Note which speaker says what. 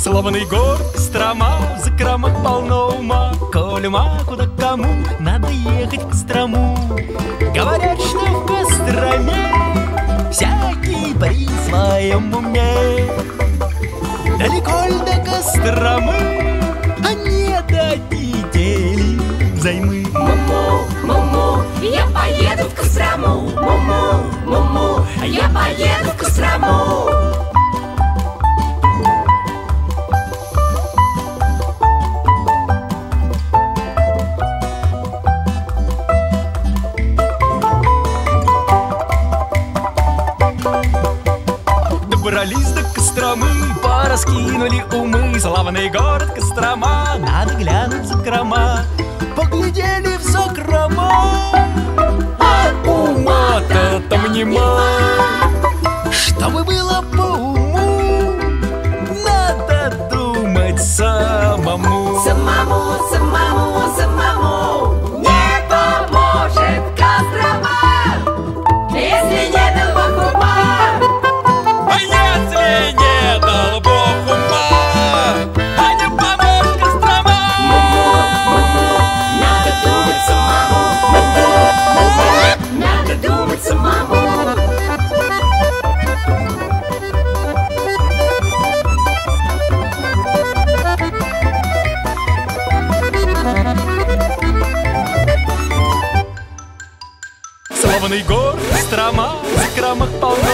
Speaker 1: Славный город Кострома, в закромах полно ума. Коль ума, куда кому, надо ехать в Кострому. Говорят, что в Костроме всякий при своем уме. Далеко ль до Костромы, а не до недели взаймы.
Speaker 2: Му-му, му-му, я поеду в Кострому. Му-му, му-му, я поеду в Кострому.
Speaker 1: Добрались до Костромы, пораскинули умы. Славный город Кострома, надо глянуть в закрома. Поглядели в закрома, а ума-то там нема. Чтобы было по уму, надо думать самому.
Speaker 2: Самому, самому, самому не поможет Кострома, если не дал Бог ума.
Speaker 1: А если не дал Бог ума, а не поможет Кострома.
Speaker 2: Надо думать самому. Надо думать самому.
Speaker 1: Славный город Кострома, в закромах полно